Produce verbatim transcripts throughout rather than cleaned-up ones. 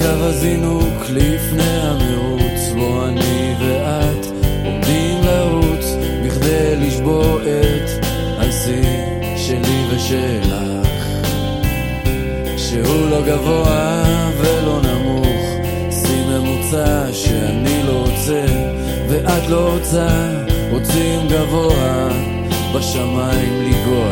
קו הזינוק לפני המרוץ, בו אני ואת עומדים לרוץ בכדי לשבור את השיא שלי ושלך, שהוא לא גבוה ולא נמוך, שיא ממוצע שאני לא רוצה ואת לא רוצה, רוצים גבוה בשמיים לגוע.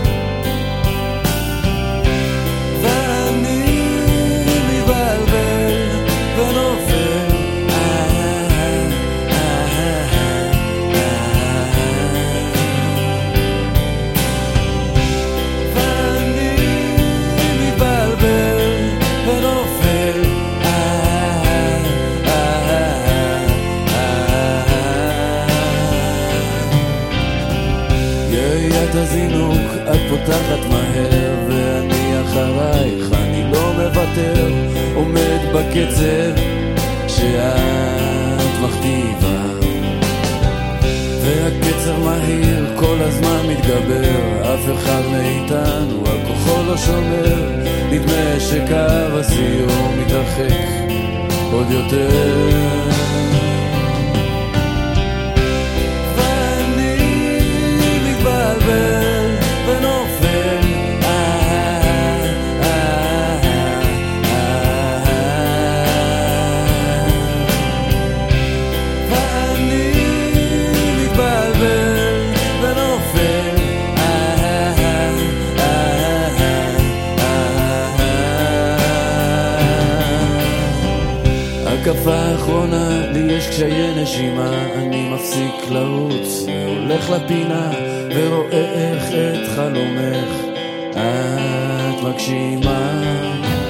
הזינוק את פותחת מהר ואני אחרייך, אני לא מוותר, עומד בקצב שאת מכתיבה, והקצר מהיר כל הזמן מתגבר, אף אחד מאיתנו על כוחו לא שומר, נדמה שקו הסיום מתרחק עוד יותר. הקפה האחרונה לי יש קשיי נשימה, אני מפסיק לרוץ והולך לפינה ורואה איך את חלומך את מגשימה.